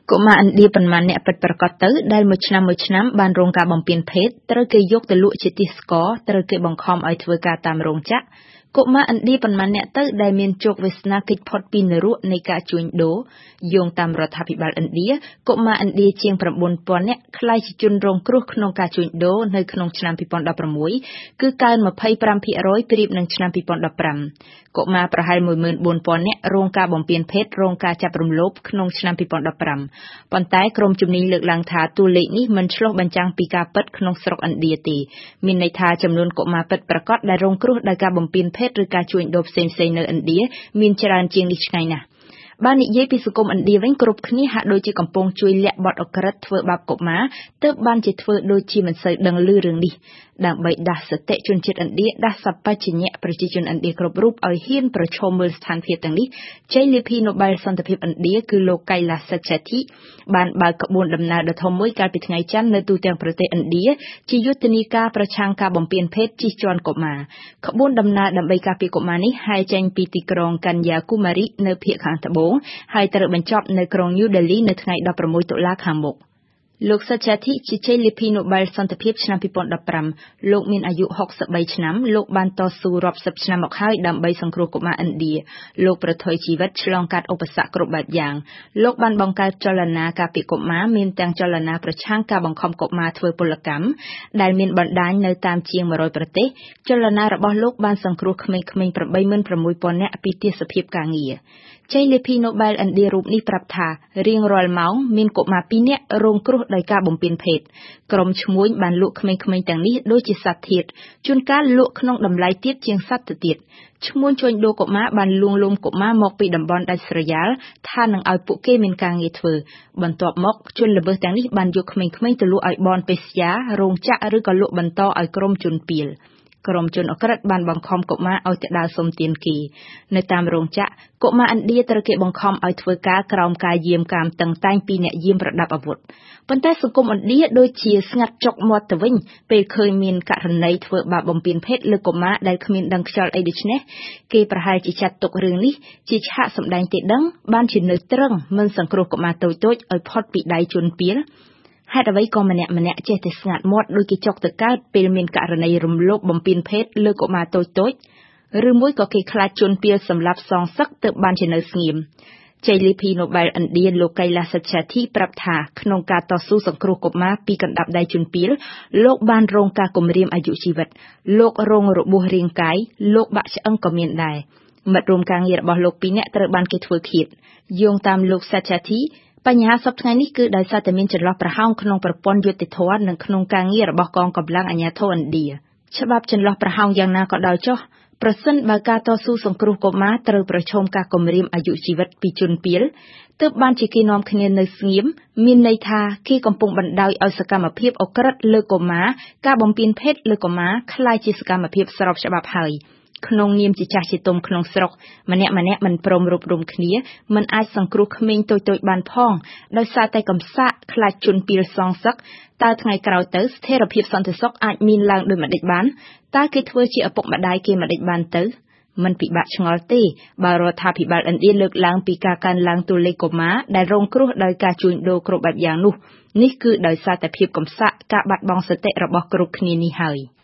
កុមារឥណ្ឌាប៉ុន្មានអ្នកពិតប្រាកដទៅដែលមួយឆ្នាំបានរងការបំពានភេទត្រូវគេយកទៅលក់ជាទីស្ករត្រូវគេបង្ខំឲ្យធ្វើការតាមរោងចក្រកុមារឥណ្ឌាប៉ុន្មានអ្នកទៅដែលមានជោគវាសនាគេចផុតពីនរកនៃការជួញដូរយោងតាមរដ្ឋាភិបាលឥណ្ឌាកុមារឥណ្ឌាជាង 9,000 អ្នកក្លាយជាជនរងគ្រោះក្នុងការជួញដូរនៅក្នុងឆ្នាំ 2016 គឺកើន 25% ប្រៀបនឹងឆ្នាំ 2015 កុមារប្រហែល 14,000 អ្នករងការបំពានភេទរងការចាប់រំលោភក្នុងឆ្នាំ 2015 ប៉ុន្តែក្រុមជំនាញលើកឡើងថាតួលេខនេះមិនឆ្លុះបញ្ចាំងពីការពិតក្នុងស្រុកឥណ្ឌាទេមានន័យថាចំនួនកុមារពិតប្រាកដដែលរងគ្រោះដោយការបំពានភេទឬការជួញដូរផ្សេងៗនៅឥណ្ឌាមានច្រើនជាងនេះឆ្ងាយណាស់បាននិយាយពីសង្គមឥណ្ឌាវិញគ្រប់គ្នាហាក់ដូចជាកំពុងជួយលាក់បទអក្រិតធ្វើបាបកុមារទើបបានជាធ្វើដូចជាមិនសូវដឹងឮរឿងនេះដើម្បីដាស់សតិជនជាតិឥណ្ឌាដាស់សប្បញ្ញៈប្រជាជនឥណ្ឌាគ្រប់រូបឲ្យហ៊ានប្រឈមមើលស្ថានភាពទាំងនេះជ័យលាភី Nobel សន្តិភាពឥណ្ឌាគឺលោក Kailash Satyarthi បានបើកក្បួនដំណើរដ៏ធំមួយកាលពីថ្ងៃច័ន្ទនៅទូទាំងប្រទេសឥណ្ឌាជាយុទ្ធនាការប្រឆាំងការបំពានភេទជិះជាន់កុមារក្បួនដំណើរដើម្បីការពារកុមារនេះហែកចេញពីទីក្រុង Kanyakumari នៅភាគខាងត្បូងហើយត្រូវបញ្ចប់នៅក្រុង New Delhi នៅថ្ងៃ 16 តុលាខាងមុខលោក Satyarthi ជាជ័យលាភី Nobel សន្តិភាពឆ្នាំ 2015 លោកមានអាយុ 63 ឆ្នាំ លោកបានតស៊ូរាប់សិបឆ្នាំមកហើយដើម្បីសង្គ្រោះកុមារឥណ្ឌាលោកប្រថុយជីវិតឆ្លងកាត់ឧបសគ្គគ្រប់បែបយ៉ាងលោកបានបង្កើតចលនាការពារកុមារមានទាំងចលនាប្រឆាំងការបង្ខំកុមារធ្វើពលកម្មដែលមានបណ្ដាញនៅតាមជាង 100 ប្រទេសចលនារបស់លោកបានសង្គ្រោះក្មេងៗ 86,000 នាក់ពីទាសភាពការងារជ័យលាភី Nobel ឥណ្ឌារូបនេះប្រាប់ថារៀងរាល់ម៉ោងមានកុមារ 2 នាក់រងគ្រោះដោយការបំពានភេទក្រុមឈ្មួញបានលក់ក្មេងៗទាំងនេះដូចជាសត្វធាតុជួនកាលលក់ក្នុងតម្លៃទាបជាងសត្វទៅទៀតឈ្មួញជួញដូរកុមារបានលួងលោមកុមារមកពីតំបន់ដាច់ស្រយាលថានឹងឲ្យពួកគេមានការងារធ្វើបន្ទាប់មកជនល្មើសទាំងនេះបានយកក្មេងៗទៅលក់ឲ្យបនពេស្យារោងចក្រឬក៏លក់បន្តឲ្យក្រុមជនពាលក្រុមជនអក្រិតបានបង្ខំកុមារឲ្យទៅដើរសុំទានគេនៅតាមរោងចក្រកុមារឥណ្ឌាត្រូវគេបង្ខំឲ្យធ្វើការក្រោមការយាមកាមតឹងតែងពីអ្នកយាមប្រដាប់អាវុធប៉ុន្តែសង្គមឥណ្ឌាដូចជាស្ងាត់ចុកមាត់ទៅវិញពេលឃើញមានករណីធ្វើបាបបំពានភេទលើកុមារដែលគ្មានដឹងខ្យល់អីដូច្នេះគេប្រហែលជាចាត់ទុករឿងនេះជាឆាកសម្ដែងទេដឹងបានជានៅត្រឹងមិនសង្គ្រោះកុមារតូចៗឲ្យផុតពីដៃជនពាលហេតុអ្វីក៏ម្នាក់ចេះតែស្ងាត់មាត់ដូចគេចុកទៅកើតពេលមានករណីរំលោភបំពានភេទលើកុមារតូចៗឬមួយក៏គេខ្លាចជនពាលសម្លាប់សងសឹកទើបបានជានៅស្ងៀមជ័យលាភី Nobel ឥណ្ឌាលោក Kailash Satyarthi ប្រាប់ថាក្នុងការតស៊ូសង្គ្រោះកុមារពីកណ្ដាប់ដៃជនពាលលោកបានរងការគំរាមអាយុជីវិតលោករងរបួសរាងកាយលោកបាក់ឆ្អឹងក៏មានដែរមិត្តរួមការងាររបស់លោក2នាក់ត្រូវបានគេធ្វើឃាតយោងតាមលោក Satyarthiបញ្ហាសពថ្ងៃនេះគឺដោយសារតែមានចន្លោះប្រហោងក្នុងប្រព័ន្ធយុត្តិធម៌និងក្នុងការងាររបស់កងកម្លាំងអាជ្ញាធរឥណ្ឌាច្បាប់ចន្លោះប្រហោងយ៉ាងណាក៏ដោយចុះប្រសិនបើការតស៊ូសង្គ្រោះកុមារត្រូវប្រឈមការគំរាមអាយុជីវិតពីជនពាលទើបបានជាគេនាំគ្នានៅស្ងៀមមានន័យថាគេកំពុងបណ្ដោយឲ្យសកម្មភាពអក្រិតលើកុមារការបំពានភេទលើកុមារคล้ายជាសកម្មភាពស្របច្បាប់ហើយក្នុងនាមជាចាស់ជាទុំក្នុងស្រុកម្នាក់មិនព្រមរួបរวมគ្នាមិនអាចសង្គ្រោះក្មេងតូចៗបានផងដោយសារតែកំសាកខ្លាចជនពាលសងសឹកតើថ្ងៃក្រោយទៅស្ថិរភាពសន្តិសុខអាចមានឡើងដូចម្តេចបានតើគេធ្វើជាឪពុកម្ដាយគេម្តេចបានទៅមិនពិបាកឆ្ងល់ទេបើរដ្ឋាភិបាលឥណ្ឌាលើកឡើងពីការកើនឡើងតួលេខកុមារដែលរងគ្រោះដោយការជួញដូរគ្រប់បែបយ៉ាងនោះនេះគឺដោយសារតែភាពកំសាកការបាត់បង់សតិរបស់គ្រប់គ្នានេះហើយ